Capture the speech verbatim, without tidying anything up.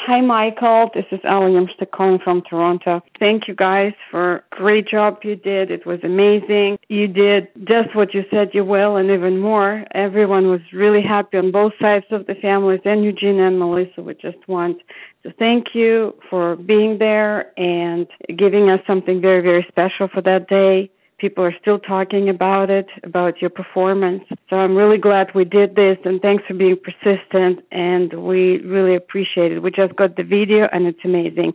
Hi, Michael. This is Ali Yamstek calling from Toronto. Thank you guys for a great job you did. It was amazing. You did just what you said you will and even more. Everyone was really happy on both sides of the families, and Eugene and Melissa. We just want to thank you for being there and giving us something very, very special for that day. People are still talking about it, about your performance. So I'm really glad we did this, and thanks for being persistent, and we really appreciate it. We just got the video, and it's amazing.